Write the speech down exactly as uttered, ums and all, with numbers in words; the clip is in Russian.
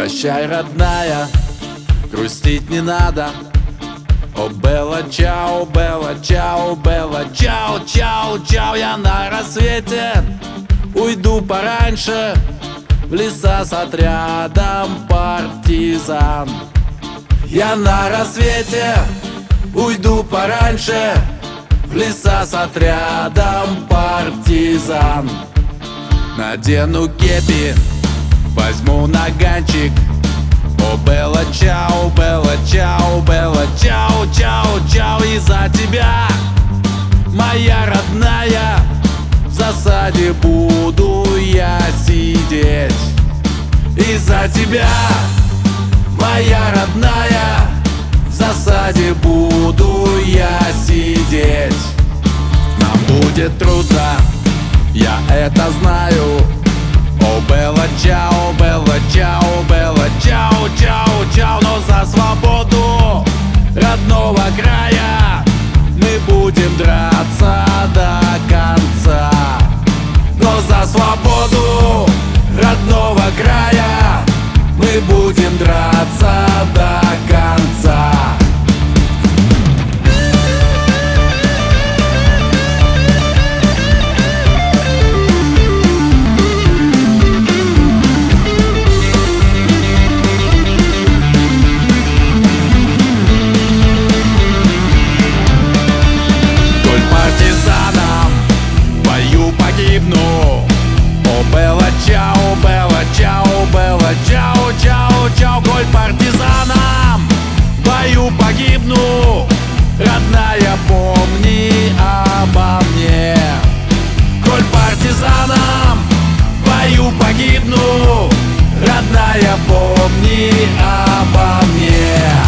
Прощай, родная, грустить не надо. О, Белла, чао, Белла, чао, Белла, чао, чао, чао. Я на рассвете уйду пораньше в леса с отрядом партизан. Я на рассвете уйду пораньше в леса с отрядом партизан. Надену кепи, возьму наганчик. О, Белла, чао, Белла, чао, Белла, чао, чао, чао. И за тебя, моя родная, в засаде буду я сидеть. И за тебя, моя родная, в засаде буду я сидеть. Нам будет трудно, я это знаю. О, Белла, чао, Белла, чао, Белла, чао, чао, чао. Но за свободу родного края мы будем драться до конца. Но за свободу родного края мы будем драться до конца. О, Белла, чао, Белла, чао, Белла, чао, чао, чао. Коль партизанам в бою погибну, родная, помни обо мне. Коль партизанам в бою погибну, родная, помни обо мне.